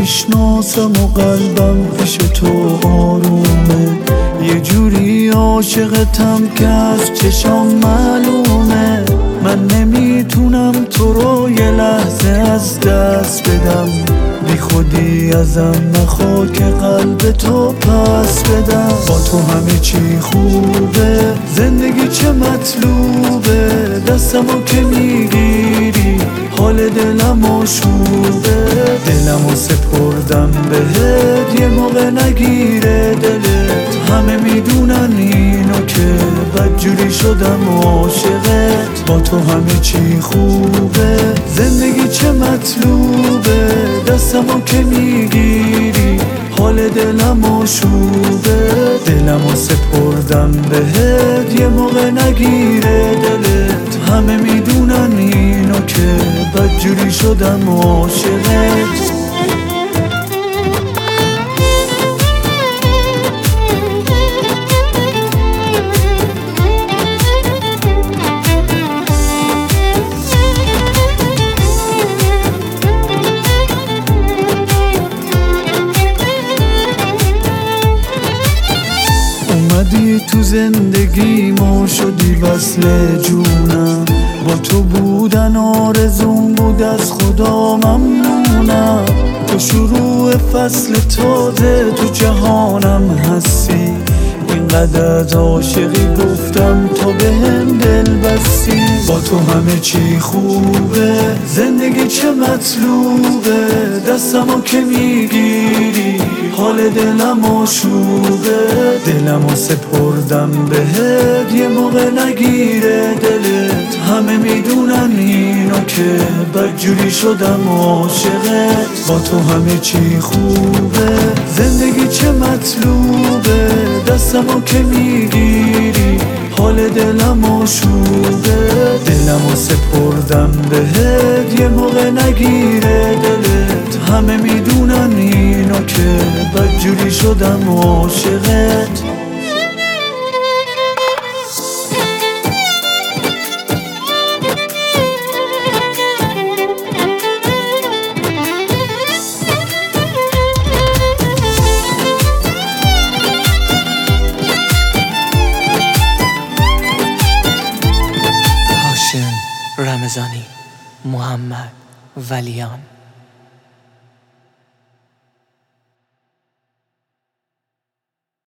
میشناسم و قلبم پیش تو آرومه، یه جوری عاشقتم که از چشام معلومه. من نمیتونم تو رو یه لحظه از دست بدم، بی خودی ازم نخوا که قلب تو پس بدم. با تو همه چی خوبه، زندگی چه مطلوبه، دستمو که میگیری حال دلم آشوبه. دلمو سپردم بهت یه موقع نگیره دلت، همه میدونن اینو که بدجوری شدم عاشقت. با تو همه چی خوبه، زندگی چه مطلوبه، دستمو که میگیری حال دلم آشوبه. دلمو سپردم بهت یه موقع نگیره دلت، همه میدونن اینو که بدجوری شدم عاشقت. اومدی تو زندگی ما شدی وصل جونم، با تو بودن آرزوم بود از خدا ممنونم. تو شروع فصل تازه تو جهانم هستی، اینقدر عاشقی گفتم تا بهم دل بستی. با تو همه چی خوبه، زندگی چه مطلوبه، دستمو که میگیری حال دلم آشوبه. دلمو سپردم بهت یه موقع نگیره دلت، همه میدونن اینو که بدجوری شدم عاشقت. با تو همه چی خوبه، زندگی چه مطلوبه، دستمو که میگیری حال دلم آشوبه. دلمو سپردم بهت یه موقع نگیره دلت، همه میدونن اینو که بدجوری شدم عاشقت. رمضانی محمد ولیان.